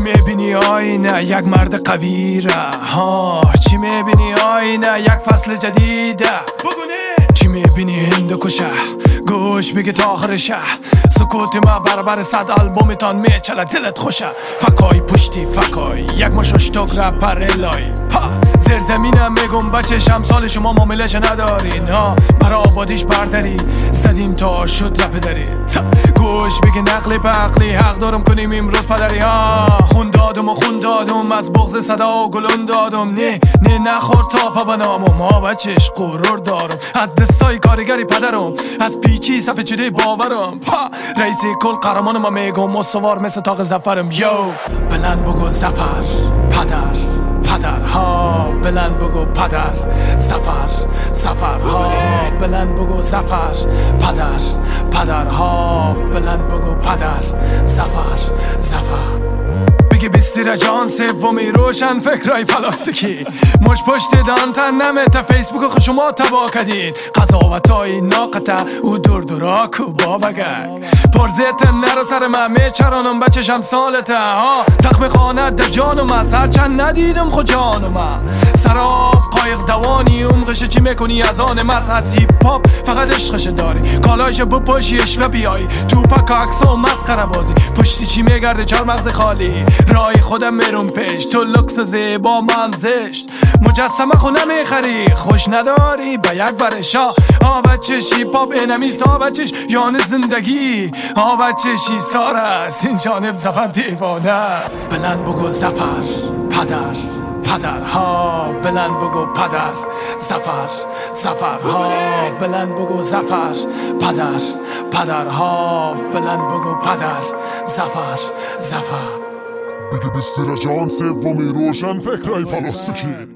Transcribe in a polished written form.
میبینی آینه یک مرد قوی را ها؟ چی میبینی آینه یک فصل جدیده؟ چی میبینی هندوکشه گوش بگی تا آخر شه؟ سکوت ما برابر 100 آلبومتان میچله دلت خوشه. فکای پشتی فکای یک مششتوک رپر الای پا زیرزمینم میگم بچه امسال شما معاملش ندارین ها. برا آبادیش برداری زدیم تا شد رپ داری گوش بگی نقلی به عقلی حق دارم کنیم امروز پدری ها. خون دادم از بغض صدا و گلون دادم نه نخور تا پا بنامم ها. بچهش غرور دارم از دستای کارگری پدرم از پیچی صفحه چده باورم پا رئیس کل قهرمان ما میگم مصور مثل تاق زفرم یو. بلند بگو زفر پدر ها بلند بگو پدر زفر ها بلند بگو زفر پدر ها بلند بگو پدر زفر بگی بیستی جان سومی روشن فکرای پلاستیکی مش پشت دانتن نمیته فیسبوک خو شما تبا کدین قضاوتای ناقته او دور کوبا بگه پرزیت نرو سر من میچرانم بچشم سالته ها. زخم خانه در جانم از هرچند ندیدم خود جانم سراب قایق دوانی عمقش چی میکنی از آن مس از هیپ پاپ فقط عشقش داری کالایش بپوشیش و بیای توپک عکس و مسخره بازی پشتی چی میگرده چهار مغز خالی رای خودم میرم پیش تو لکس زیبا من زشت مجسمه خونه میخری خوش نداری به یک برشا بچش هیپ هاپ انمیست بچش یان زندگی بچشی سار است این جانب زفر دیوانه است. بلند بگو زفر پدر ها بلند بگو پدر زفر ها بلند بگو زفر پدر ها بلند بگو پدر زفر بگی بیستی جان سومی روشن فکرای پلاستیکی